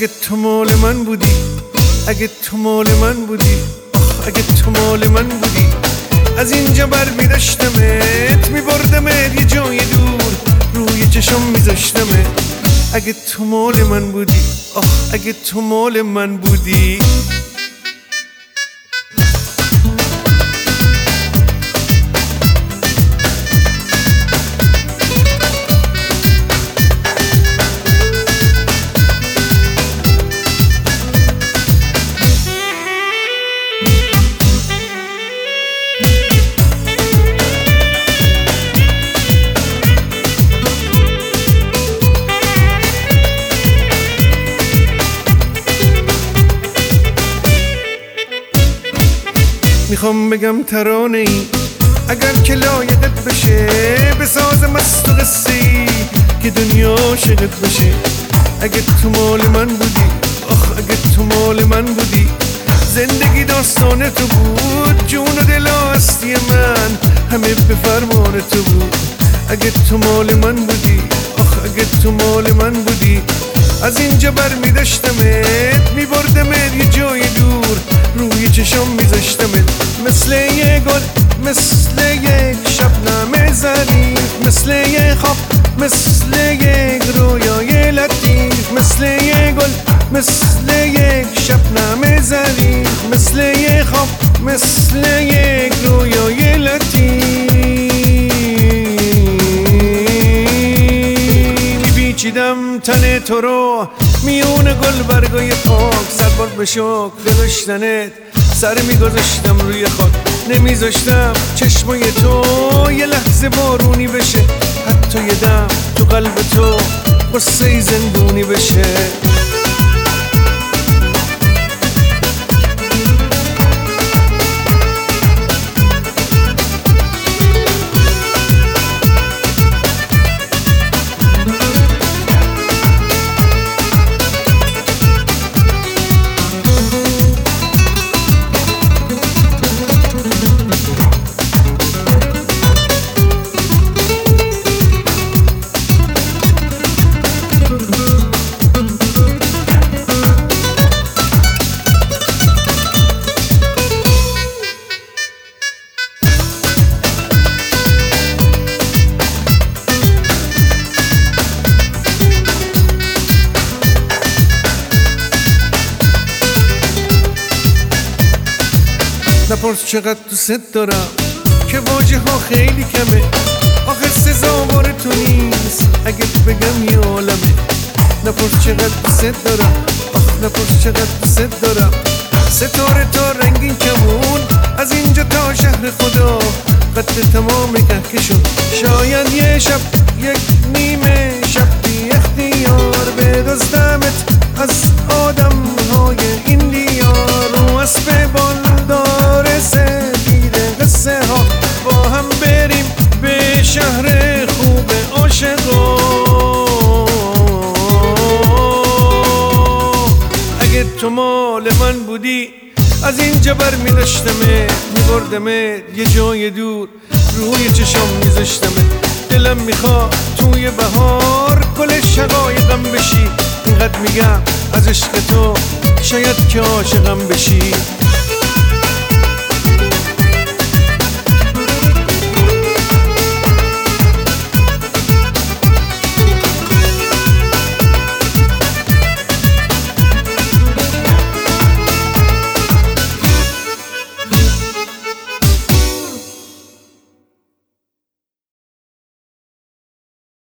اگه تو مال من بودی، اگه تو مال من بودی، اگه تو مال من بودی، از اینجا بر میداشتمت، میبردمت یه جای دور، روی چشم میذاشتمت. اگه تو مال من بودی، اگه تو مال من بودی. میخوام بگم ترانه ای اگر که لایقت بشه، بسازم از تو قصه ای که دنیا عاشقت بشه. اگه تو مال من بودی، اگه تو مال من بودی، زندگی داستان تو بود، جون و دل و هستی من همه به فرمان تو بود. اگه تو مال من بودی، اگه تو مال من بودی، از اینجا بر میداشتمت، میبردمت یه جای دور، روی چشم میذاشتمت. مثل یه گل، مثل یک شبنم ظریف، مثل یه خواب، مثل یک رویای لطیف. مثل یه گل، مثل یک شبنم ظریف، مثل یه خواب، مثل یک رویای لطیف. پیچیدم تن تو رو میون گل برگای پاک، سربار به شوق داشتنت، سر میگذاشتم روی خاک، نمیذاشتم چشمای تو یه لحظه بارونی بشه، حتی یه دم تو قلب تو قصه زندونی بشه. نپرس چقدر دوست دارم که واژه ها خیلی کمه، آخه سزاوار تو نیست اگه بگم یه عالمه. نپرس چقدر دوست دارم، نپرس چقدر دوست دارم، ستاره تا رنگین کمون، از اینجا تا شهر خدا قد تمام کهکشون. شاید یه شب، یک نیمه شب بی اختیار بدزدمت از آدم های این دیار، رو اسب بالدار سفید قصه ها با هم بریم به شهر خوب عاشقا. اگه تو مال من بودی، از اینجا بر میداشتمت، میبردمت یه جای دور، روی چشم میذاشتمت. دلم میخواد توی بهار گل شقایقم بشی، اینقدر میگم از عشق تو شاید که عاشقم بشی.